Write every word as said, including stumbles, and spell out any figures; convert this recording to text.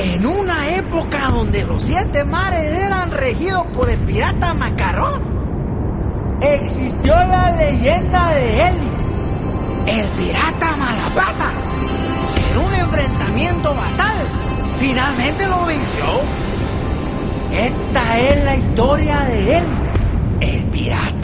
En una época donde los siete mares eran regidos por el pirata Macarrón, existió la leyenda de Eli, el pirata Malapata, que en un enfrentamiento fatal finalmente lo venció. Esta es la historia de Eli, el pirata